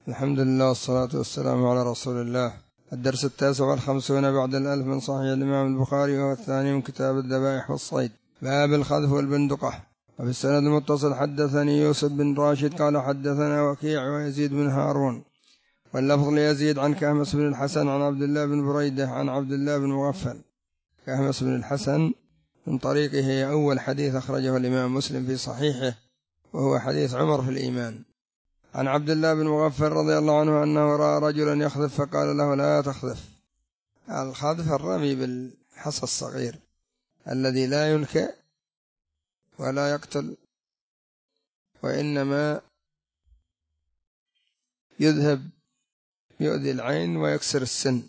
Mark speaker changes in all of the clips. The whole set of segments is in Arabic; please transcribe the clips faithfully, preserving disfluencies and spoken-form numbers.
Speaker 1: الحمد لله والصلاة والسلام على رسول الله. الدرس التاسع والخمسون بعد الألف من صحيح الإمام البخاري، وهو الثاني من كتاب الذبائح والصيد، باب الخذف والبندقة. وفي السند المتصل حدثني يوسف بن راشد قال حدثنا وكيع ويزيد بن هارون، واللفظ ليزيد عن كهمس بن الحسن عن عبد الله بن بريدة عن عبد الله بن مغفل. كهمس بن الحسن من طريقه أول حديث أخرجه الإمام مسلم في صحيحه، وهو حديث عمر في الإيمان. عن عبد الله بن مغفل رضي الله عنه أنه رأى رجلا يخذف فقال له لا تخذف. الخذف الرمي بالحصى الصغير الذي لا ينكئ ولا يقتل، وإنما يذهب يؤذي العين ويكسر السن.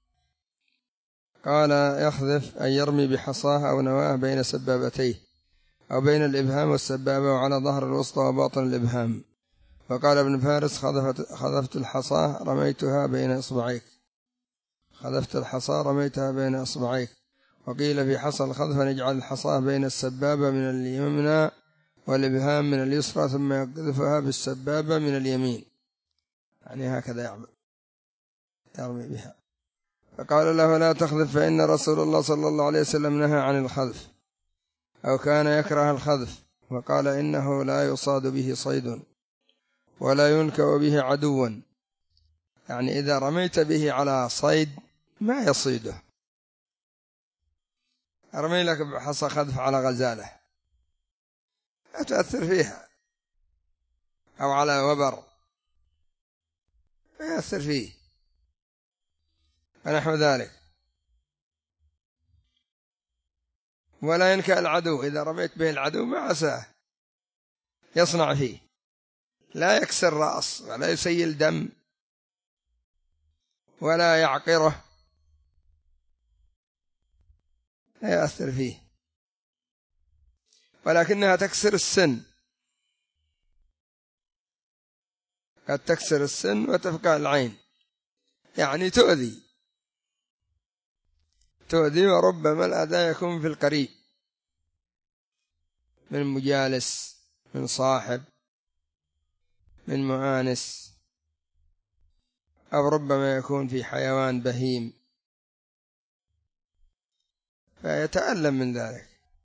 Speaker 1: قال يخذف أن يرمي بحصاه أو نواه بين سبابتيه، أو بين الإبهام والسبابة وعلى ظهر الوسطى وباطن الإبهام. وقال ابن فارس خذفت, خذفت الحصاه رميتها بين إصبعيك خذفت الحصاه رميتها بين إصبعيك. وقيل في حصى الخذف نجعل الحصاه بين السبابة من اليمنى والإبهام من اليسرى، ثم يقذفها بالسبابة من اليمين، يعني هكذا يعمل يرمي بها. فقال له لا تخذف، فإن رسول الله صلى الله عليه وسلم نهى عن الخذف، أو كان يكره الخذف، وقال إنه لا يصاد به صيد ولا ينكأ به عدوا، يعني إذا رميت به على صيد ما يصيده. أرمي لك بحصى خذف على غزالة لا تؤثر فيها، أو على وبر ما يؤثر فيه ونحو ذلك. ولا ينكأ العدو، إذا رميت به العدو ما عساه يصنع فيه، لا يكسر رأس ولا يسيل دم ولا يعقره، لا يؤثر فيه، ولكنها تكسر السن، قد تكسر السن وتفقع العين، يعني تؤذي تؤذي وربما الأذى يكون في القريب من مجالس، من صاحب، من مؤانس، أو ربما يكون في حيوان بهيم فيتألم من ذلك.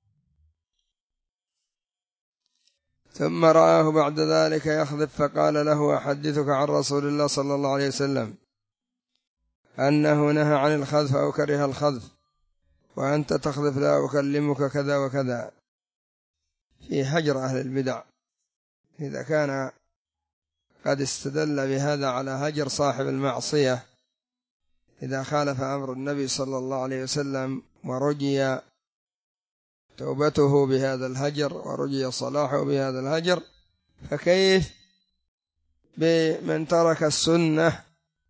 Speaker 1: ثم رآه بعد ذلك يخذف فقال له أحدثك عن رسول الله صلى الله عليه وسلم أنه نهى عن الخذف أو كره الخذف، وأنت تخذف لا أكلمك كذا وكذا. في هجر أهل البدع، إذا كان قد استدل بهذا على هجر صاحب المعصية إذا خالف أمر النبي صلى الله عليه وسلم ورجي توبته بهذا الهجر ورجي صلاحه بهذا الهجر، فكيف بمن ترك السنة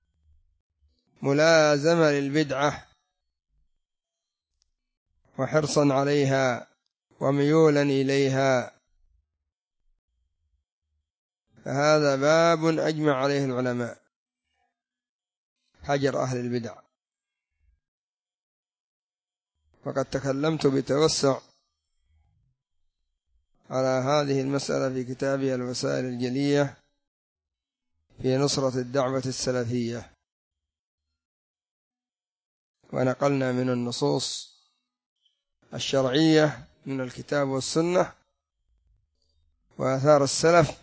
Speaker 1: ملازمة للبدعة وحرصا عليها وميولا إليها؟ فهذا باب أجمع عليه العلماء، هجر أهل البدع. وقد تكلمت بتوسع على هذه المسألة في كتابي الوسائل الجلية في نصرة الدعوة السلفية، ونقلنا من النصوص الشرعية من الكتاب والسنة وآثار السلف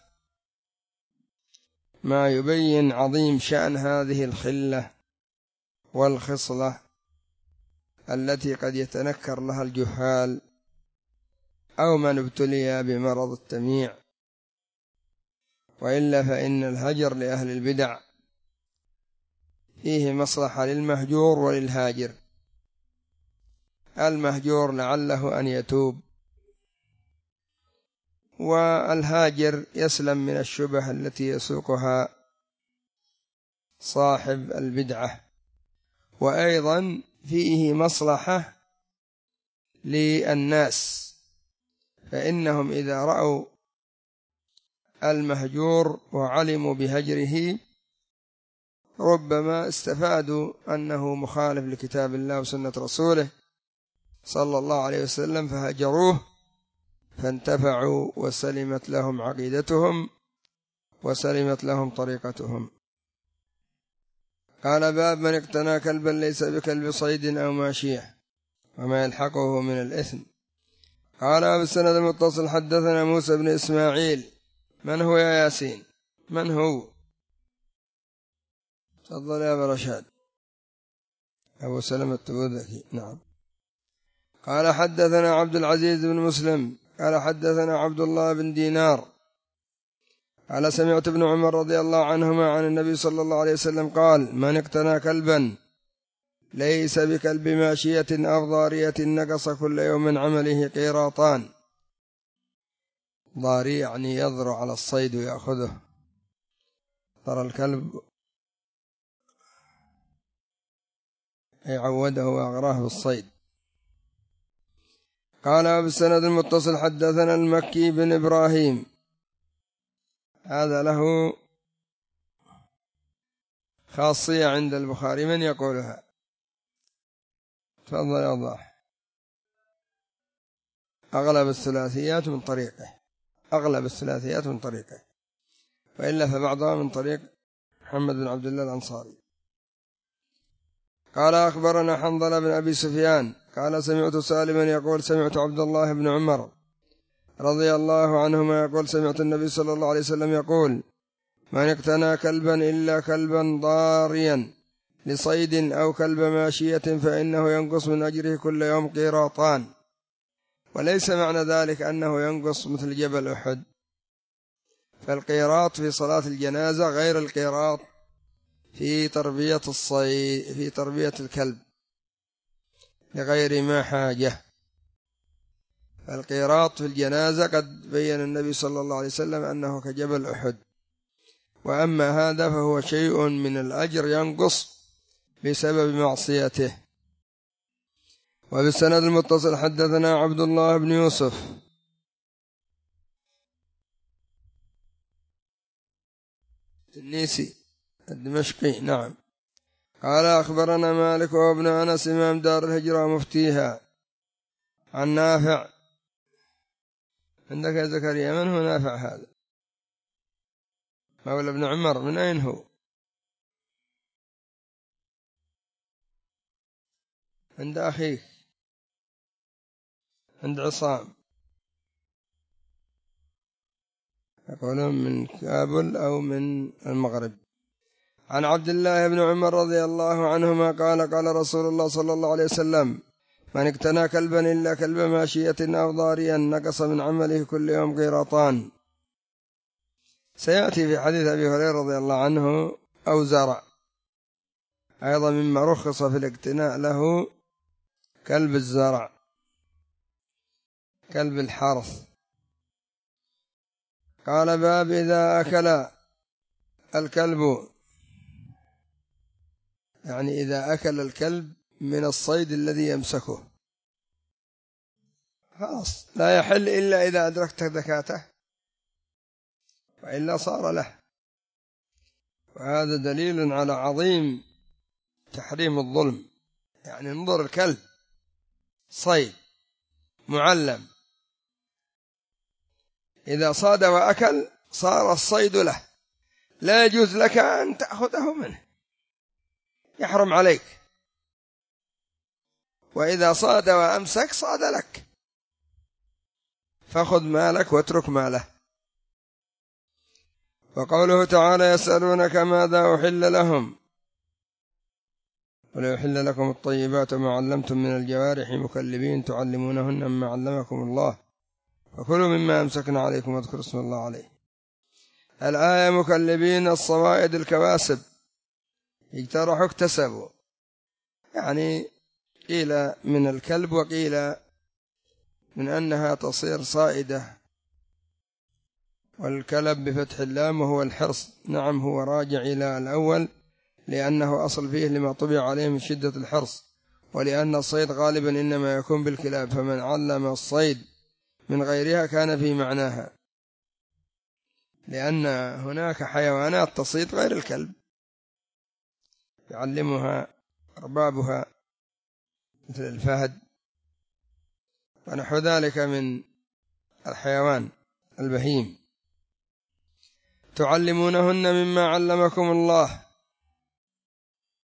Speaker 1: ما يبين عظيم شأن هذه الخلة والخصلة التي قد يتنكر لها الجهال أو من ابتلي بمرض التمييع. وإلا فإن الهجر لأهل البدع فيه مصلحة للمهجور وللهاجر. المهجور لعله أن يتوب، والهاجر يسلم من الشبه التي يسوقها صاحب البدعة. وأيضا فيه مصلحة للناس، فإنهم إذا رأوا المهجور وعلموا بهجره ربما استفادوا أنه مخالف لكتاب الله وسنة رسوله صلى الله عليه وسلم فهجروه، فانتفعوا وسلمت لهم عقيدتهم وسلمت لهم طريقتهم. قال باب من اقتنى كلبا ليس بكلب صيد أو ماشية وما يلحقه من الإثم. قال بالسند المتصل حدثنا موسى بن إسماعيل. من هو يا ياسين؟ من هو؟ تفضل يا أبا رشاد. أبو سلمة التبوذكي. نعم. قال حدثنا عبد العزيز بن مسلم قال حدثنا عبد الله بن دينار قال سمعت ابن عمر رضي الله عنهما عن النبي صلى الله عليه وسلم قال من اقتنى كلبا ليس بكلب ماشية أو ضارية نقص كل يوم من عمله قيراطان. ضاري يعني يضر على الصيد ويأخذه. ترى الكلب يعوده وأغراه بالصيد. قال بالسند المتصل حدثنا المكي بن إبراهيم. هذا له خاصية عند البخاري. من يقولها؟ تفضل يا ضاح. أغلب الثلاثيات من طريقه أغلب الثلاثيات من طريقه وإلا فبعضها من طريق محمد بن عبد الله الأنصاري. قال أخبرنا حنظلة بن أبي سفيان قال سمعت سالما يقول سمعت عبد الله بن عمر رضي الله عنهما يقول سمعت النبي صلى الله عليه وسلم يقول من اقتنى كلبا إلا كلبا ضاريا لصيد أو كلب ماشية فإنه ينقص من أجره كل يوم قيراطان. وليس معنى ذلك أنه ينقص مثل جبل أحد، فالقيراط في صلاة الجنازة غير القيراط في تربية الصيد في تربية الكلب لغير ما حاجة. القيراط في الجنازة قد بين النبي صلى الله عليه وسلم أنه كجبل أحد، وأما هذا فهو شيء من الأجر ينقص بسبب معصيته. وبالسند المتصل حدثنا عبد الله بن يوسف النيسي الدمشقي. نعم. قال أخبرنا مالك وابن أنس إمام دار الهجرة مفتيها عن نافع. عندك يا زكريا من هو نافع هذا؟ مولى ابن عمر. من أين هو؟ عند أخيك عند عصام. يقولون من كابل أو من المغرب. عن عبد الله بن عمر رضي الله عنهما قال قال رسول الله صلى الله عليه وسلم من اقتنى كلبا إلا كلب ماشية أو ضاريا نقص من عمله كل يوم قيراطان. سيأتي في حديث أبي هريرة رضي الله عنه أو زرع أيضا مما رخص في الاقتناء له كلب الزرع كلب الحرث. قال باب إذا أكل الكلب، يعني إذا أكل الكلب من الصيد الذي يمسكه خلاص لا يحل إلا إذا أدركت ذكاته وإلا صار له. وهذا دليل على عظيم تحريم الظلم. يعني انظر الكلب صيد معلم، إذا صاد وأكل صار الصيد له، لا يجوز لك أن تأخذه منه، يحرم عليك. وإذا صاد وأمسك صاد لك، فخذ مالك واترك ماله. وقوله تعالى يسألونك ماذا أحل لهم قل أحل لكم الطيبات وما علمتم من الجوارح مكلبين تعلمونهن مما علمكم الله فكلوا مما أمسكنا عليكم واذكروا اسم الله عليه. الآية مكلبين الصوائد الكواسب اجترحوا اكتسبوا، يعني قيل من الكلب وقيل من أنها تصير صائدة. والكلب بفتح اللام وهو الحرص. نعم هو راجع إلى الأول لأنه أصل فيه لما طبع عليه من شدة الحرص، ولأن الصيد غالبا إنما يكون بالكلاب، فمن علم الصيد من غيرها كان في معناها، لأن هناك حيوانات تصيد غير الكلب يعلمها أربابها مثل الفهد ونحو ذلك من الحيوان البهيم. تعلمونهن مما علمكم الله.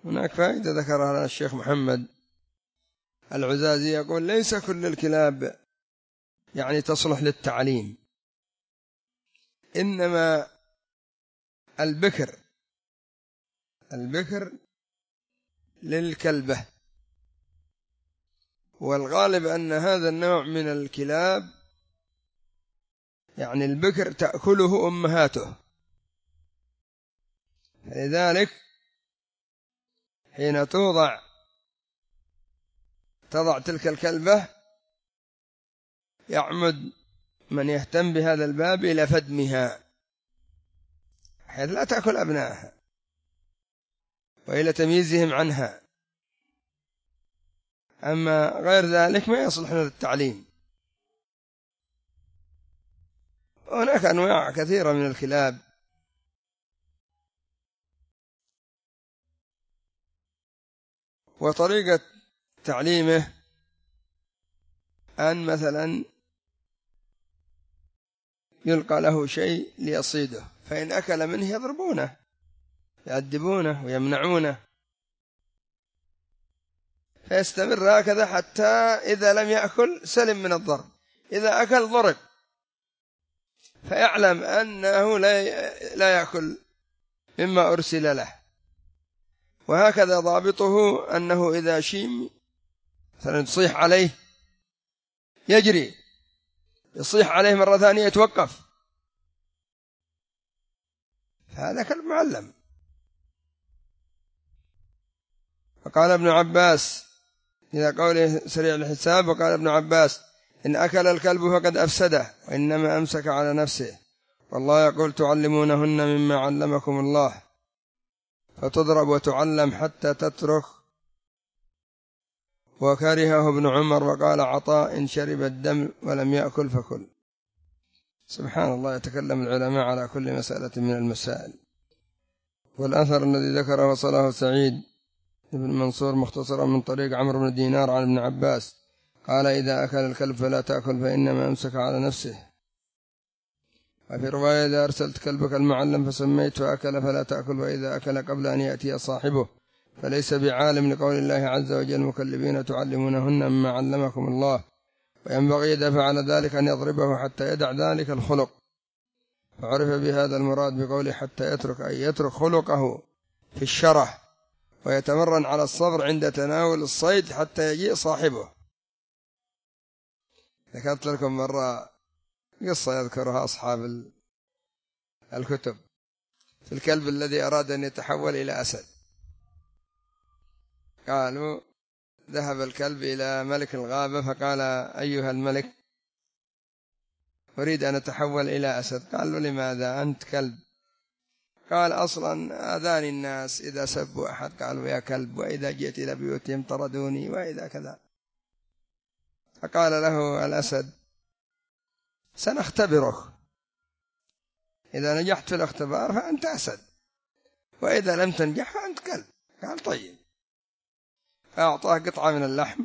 Speaker 1: هناك فائدة ذكرها لنا الشيخ محمد العزازي، يقول ليس كل الكلاب يعني تصلح للتعليم، إنما البكر البكر للكلبة، والغالب أن هذا النوع من الكلاب يعني البكر تأكله أمهاته، لذلك حين توضع تضع تلك الكلبة يعمد من يهتم بهذا الباب إلى فدمها حيث لا تأكل أبنائها وإلى تمييزهم عنها، أما غير ذلك ما يصلح للتعليم. هناك أنواع كثيرة من الكلاب، وطريقة تعليمه أن مثلا يلقى له شيء ليصيده، فإن أكل منه يضربونه يأدبونه ويمنعونه، فيستمر هكذا حتى إذا لم يأكل سلم من الضرب، إذا أكل ضرب، فيعلم أنه لا لا يأكل مما أرسل له. وهكذا ضابطه أنه إذا شيم مثلا تصيح عليه يجري، يصيح عليه مرة ثانية يتوقف، هذا كلب معلم. فقال ابن عباس إذا قوله سريع الحساب، وقال ابن عباس إن أكل الكلب فقد أفسده وإنما أمسك على نفسه، والله يقول تعلمونهن مما علمكم الله، فتضرب وتعلم حتى تترك. وكرهه ابن عمر وقال عطاء إن شرب الدم ولم يأكل فكل. سبحان الله، يتكلم العلماء على كل مسألة من المسائل. والأثر الذي ذكره وصله سعيد ابن منصور مختصرا من طريق عمرو بن دينار عن ابن عباس قال إذا أكل الكلب فلا تأكل فإنما أمسك على نفسه. وفي رواية إذا أرسلت كلبك المعلم فسميت فأكل فلا تأكل، وإذا أكل قبل أن يأتي صاحبه فليس بعالم، لقول الله عز وجل مكلبين تعلمونهن مما علمكم الله، وينبغي إذا فعل ذلك أن يضربه حتى يدع ذلك الخلق. فعرف بهذا المراد بقوله حتى يترك، أي يترك خلقه في الشرح ويتمرن على الصبر عند تناول الصيد حتى يجيء صاحبه. ذكرت لكم مرة قصة يذكرها أصحاب الكتب في الكلب الذي أراد أن يتحول إلى أسد. قالوا ذهب الكلب إلى ملك الغابة فقال أيها الملك أريد أن أتحول إلى أسد. قال له لماذا؟ أنت كلب. قال أصلا آذاني الناس إذا سبوا أحد قالوا يا كلب، وإذا جئت إلى بيوتهم طردوني، وإذا كذا. فقال له الأسد سنختبرك، إذا نجحت في الاختبار فأنت أسد، وإذا لم تنجح فأنت كلب. قال طيب. فأعطاه قطعة من اللحم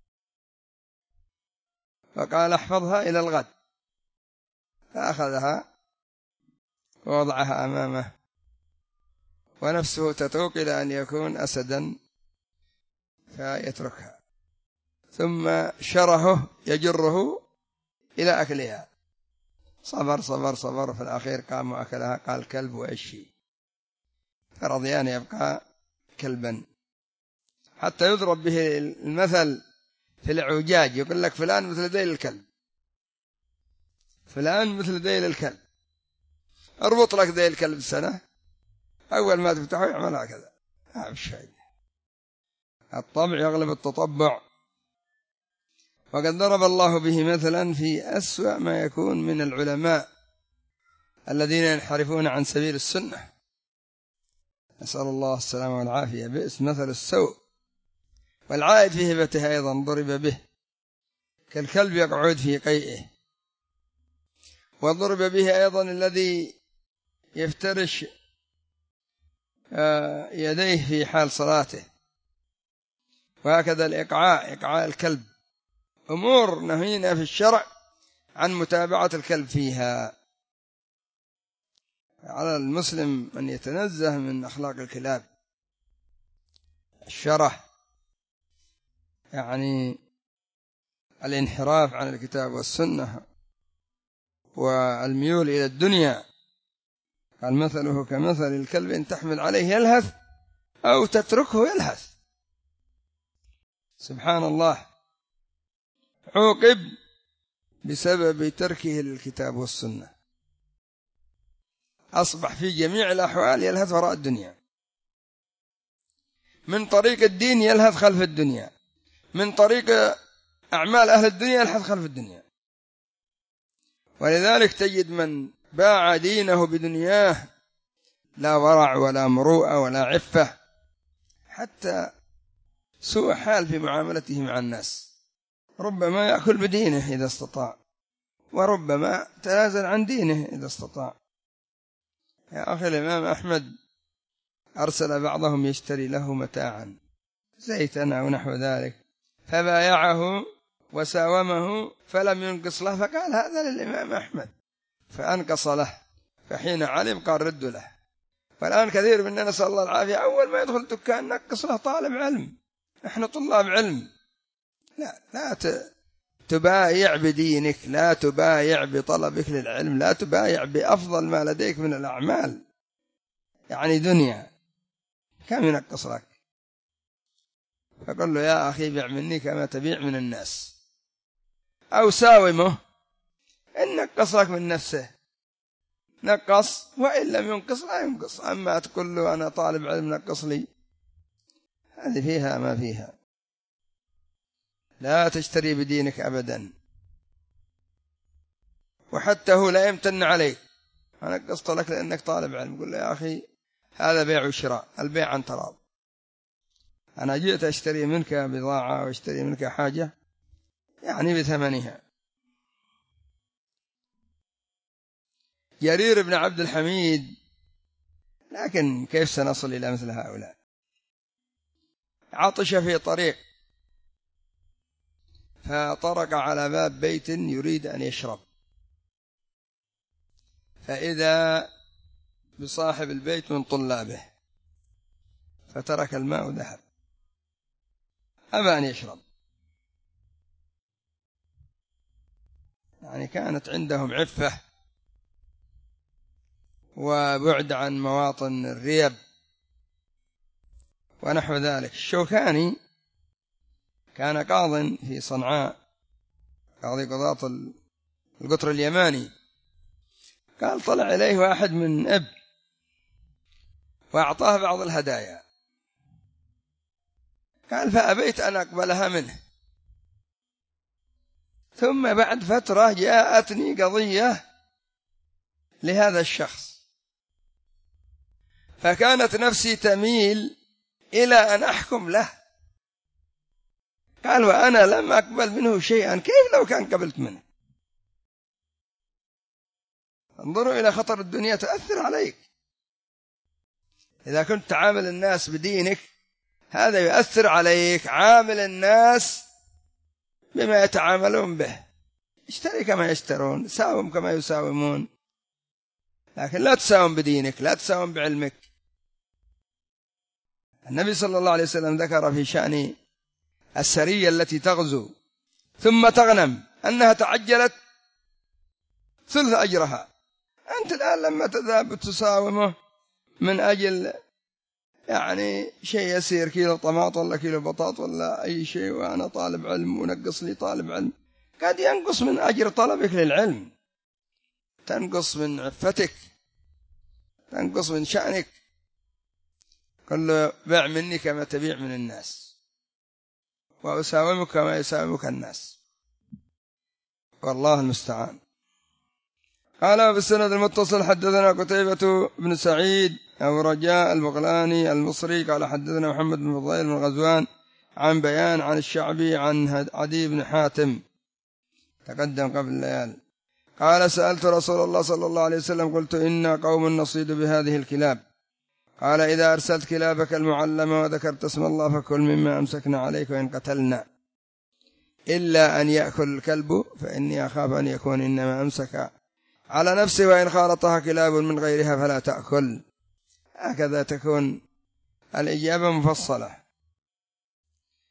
Speaker 1: فقال احفظها إلى الغد، فأخذها ووضعها أمامه ونفسه تتوق إلى أن يكون أسدا فيتركها، ثم شرهه يجره إلى أكلها. صبر صبر صبر، في الأخير قام وأكلها. قال كلب وإشي، فرضي أن يبقى كلبا. حتى يضرب به المثل في العجاج، يقول لك فلان مثل ذيل الكلب، فلان مثل ذيل الكلب. اربط لك ذيل الكلب سنة، أول ما تفتحه يعمل هكذا. هذا الشيء الطبع يغلب التطبع. وقد ضرب الله به مثلا في أسوأ ما يكون من العلماء الذين ينحرفون عن سبيل السنة، نسأل الله السلامة والعافية. بئس مثل السوء. والعائد في هبته أيضا ضرب به، كالكلب يقعد في قيئه. وضرب به أيضا الذي يفترش يديه في حال صلاته. وهكذا الإقعاء، إقعاء الكلب، أمور نهينا في الشرع عن متابعة الكلب فيها. على المسلم أن يتنزه من أخلاق الكلاب. الشرح، يعني الانحراف عن الكتاب والسنة والميول إلى الدنيا. قال مثله كمثل الكلب إن تحمل عليه يلهث أو تتركه يلهث. سبحان الله، عوقب بسبب تركه للكتاب والسنة، أصبح في جميع الأحوال يلهث وراء الدنيا، من طريق الدين يلهث خلف الدنيا، من طريق أعمال أهل الدنيا يلهث خلف الدنيا. ولذلك تجد من باع دينه بدنياه لا ورع ولا مروءة ولا عفة، حتى سوء حال في معاملته مع الناس، ربما يأكل بدينه إذا استطاع، وربما تنازل عن دينه إذا استطاع. يا أخي الإمام أحمد أرسل بعضهم يشتري له متاعا زيتا أو نحو ذلك، فبايعه وساومه فلم ينقص له، فقال هذا للإمام أحمد، فأنقص له، فحين علم قال رد له. والآن كثير مننا نسأل الله العافية أول ما يدخل دكان نقص له طالب علم، نحن طلاب علم. لا لا تبايع بدينك، لا تبايع بطلبك للعلم، لا تبايع بأفضل ما لديك من الأعمال، يعني دنيا كم ينقص لك؟ فقال له يا أخي بيع مني كما تبيع من الناس، أو ساومه إن نقص لك من نفسه نقص، وإن لم ينقص لا ينقص. أما تقول له أنا طالب علم نقص لي، هذه فيها ما فيها. لا تشتري بدينك أبدا، وحتى هو لا يمتن عليك، أنا قصت لك لأنك طالب علم، قل له يا أخي هذا بيع وشراء، البيع عن تراض، أنا جئت أشتري منك بضاعة واشتري منك حاجة يعني بثمنها. جرير بن عبد الحميد، لكن كيف سنصل إلى مثل هؤلاء؟ عطش في طريق فطرق على باب بيت يريد أن يشرب، فإذا بصاحب البيت من طلابه، فترك الماء وذهب، أبى أن يشرب، يعني كانت عندهم عفة وبعد عن مواطن الريب ونحو ذلك. الشوكاني كان قاض في صنعاء، قاضي قضاة القطر اليماني، قال طلع إليه واحد من إب وأعطاه بعض الهدايا، قال فأبيت أن أقبلها منه، ثم بعد فترة جاءتني قضية لهذا الشخص، فكانت نفسي تميل إلى أن أحكم له، قال وأنا لم أقبل منه شيئا، كيف لو كان قبلت منه؟ انظروا إلى خطر الدنيا، تأثر عليك إذا كنت تعامل الناس بدينك، هذا يؤثر عليك. عامل الناس بما يتعاملون به، اشتري كما يشترون، ساوم كما يساومون، لكن لا تساوم بدينك، لا تساوم بعلمك. النبي صلى الله عليه وسلم ذكر في شأن السرية التي تغزو ثم تغنم أنها تعجلت ثلث أجرها. أنت الآن لما تذهب تساومه من أجل يعني شيء يسير، كيلو طماط ولا كيلو بطاط ولا أي شيء، وأنا طالب علم ونقص لي طالب علم، قد ينقص من أجر طلبك للعلم، تنقص من عفتك، تنقص من شأنك. قل له بيع مني كما تبيع من الناس، وأساومك كما يساومك الناس، والله المستعان. قال بالسند المتصل حدثنا قتيبة بن سعيد أبو رجاء البغلاني المصري قال حدثنا محمد بن فضيل بن غزوان عن بيان عن الشعبي عن عدي بن حاتم تقدم قبل الليال قال سألت رسول الله صلى الله عليه وسلم قلت إنا قوم نصيد بهذه الكلاب، قال إذا أرسلت كلابك المعلمة وذكرت اسم الله فكل مما أمسكنا عليك وإن قتلنا، إلا أن يأكل الكلب فإني أخاف أن يكون إنما أمسك على نفسه، وإن خالطها كلاب من غيرها فلا تأكل. هكذا تكون الإجابة مفصلة.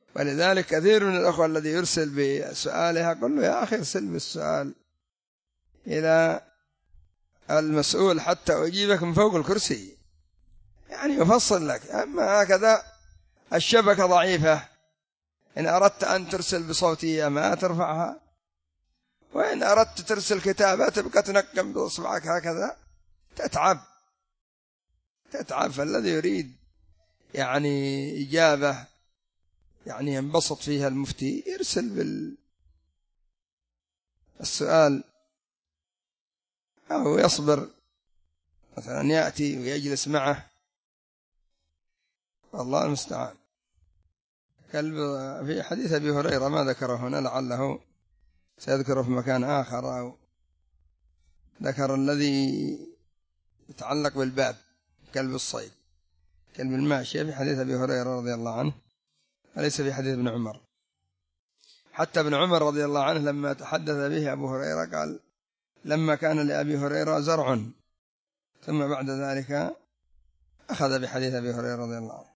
Speaker 1: ولذلك كثير من الأخوة الذي يرسل بسؤالها قل له يا أخي ارسل بالسؤال إلى المسؤول حتى أجيبك من فوق الكرسي، يعني يفصل لك. أما هكذا الشبكة ضعيفة، إن أردت أن ترسل بصوتية ما ترفعها، وإن أردت ترسل كتابة تبقى تنقم بإصبعك هكذا، تتعب تتعب. فالذي يريد يعني إجابة يعني ينبسط فيها المفتي يرسل بالسؤال، أو يصبر مثلا يأتي ويجلس معه، والله المستعان. في حديث أبي هريرة ما ذكره هنا، لعله سيذكره في مكان آخر، أو ذكر الذي يتعلق بالباب كلب الصيد، كلب الماشية، في حديث أبي هريرة رضي الله عنه، وليس في حديث ابن عمر. حتى ابن عمر رضي الله عنه لما تحدث به أبو هريرة قال لما كان لأبي هريرة زرع، ثم بعد ذلك أخذ بحديث أبي هريرة رضي الله عنه.